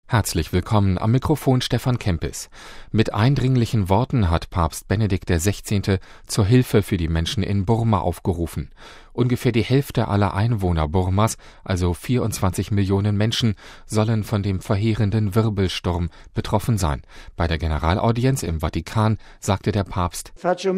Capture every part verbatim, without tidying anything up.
Herzlich willkommen, am Mikrofon Stefan Kempis. Mit eindringlichen Worten hat Papst Benedikt der Sechzehnte zur Hilfe für die Menschen in Burma aufgerufen. Ungefähr die Hälfte aller Einwohner Burmas, also vierundzwanzig Millionen Menschen, sollen von dem verheerenden Wirbelsturm betroffen sein. Bei der Generalaudienz im Vatikan sagte der Papst: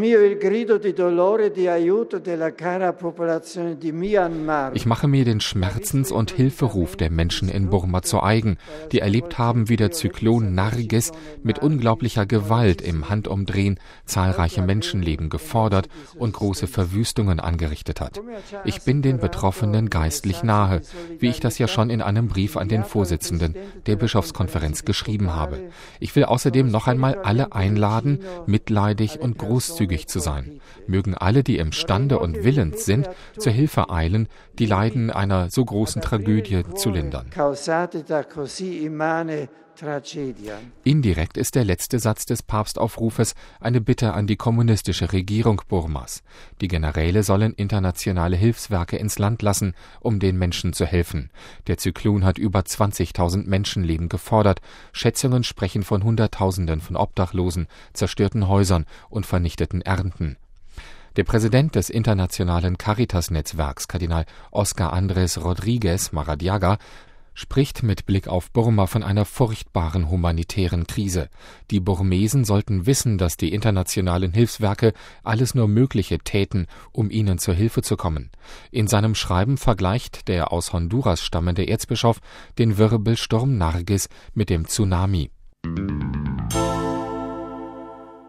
Ich mache mir den Schmerzens- und Hilferuf der Menschen in Burma zu eigen, die erlebt haben, wie der Zyklon Nargis mit unglaublicher Gewalt im Handumdrehen zahlreiche Menschenleben gefordert und große Verwüstungen angerichtet hat. Ich bin den Betroffenen geistlich nahe, wie ich das ja schon in einem Brief an den Vorsitzenden der Bischofskonferenz geschrieben habe. Ich will außerdem noch einmal alle einladen, mitleidig und großzügig zu sein. Mögen alle, die imstande und willens sind, zur Hilfe eilen, die Leiden einer so großen Tragödie zu lindern. Indirekt ist der letzte Satz des Papstaufrufes eine Bitte an die kommunistische Regierung Burmas. Die Generäle sollen internationale Hilfswerke ins Land lassen, um den Menschen zu helfen. Der Zyklon hat über zwanzigtausend Menschenleben gefordert. Schätzungen sprechen von Hunderttausenden von Obdachlosen, zerstörten Häusern und vernichteten Ernten. Der Präsident des internationalen Caritas-Netzwerks, Kardinal Oscar Andrés Rodríguez Maradiaga, spricht mit Blick auf Burma von einer furchtbaren humanitären Krise. Die Burmesen sollten wissen, dass die internationalen Hilfswerke alles nur Mögliche täten, um ihnen zur Hilfe zu kommen. In seinem Schreiben vergleicht der aus Honduras stammende Erzbischof den Wirbelsturm Nargis mit dem Tsunami.